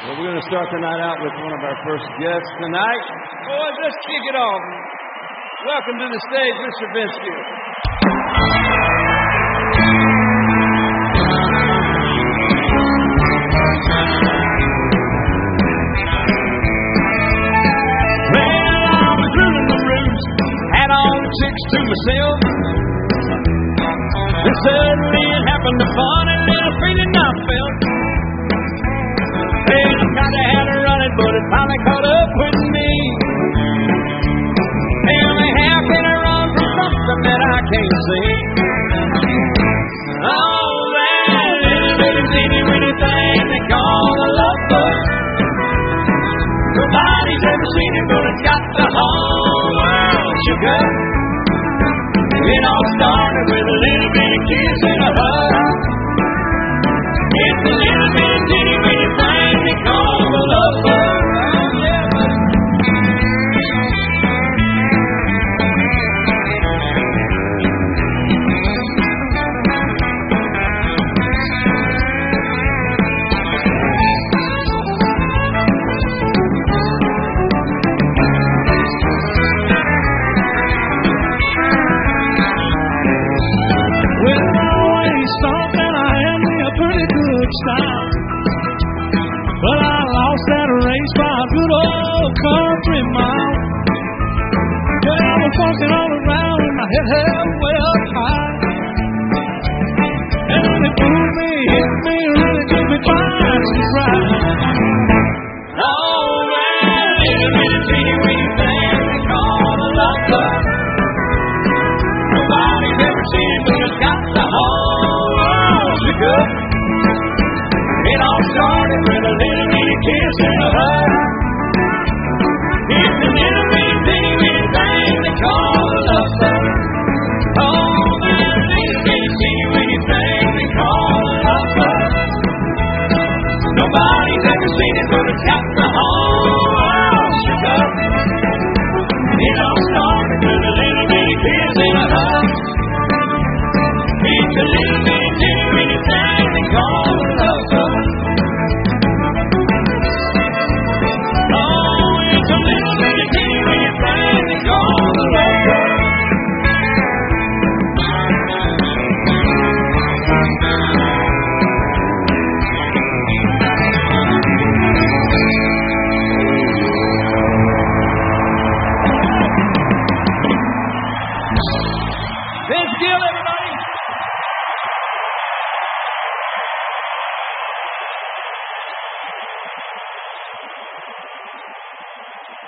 Well, we're going to start the night out with one of our first guests tonight. Boys, let's kick it off. Welcome to the stage, Mr. Vince Gill. Well, I was ruling the roost, had all the chicks to myself. And suddenly it happened, a funny little feeling I felt. Hey, I kinda had to run it, but it finally caught up with me. Tell me, how can I run from something that I can't see? Oh, that little bitty teeny weeny thing they call a love bug. Nobody's ever seen it, but it's got the whole world shook up. It all started with a little bitty kiss and a hug. It's a little bitty teeny weeny thing they call a love bug. Yeah, buddy. Well, I always thought that I had me a pretty good style, but I lost that race by a good old country mile. Well, I was walking all around with my head held way up high.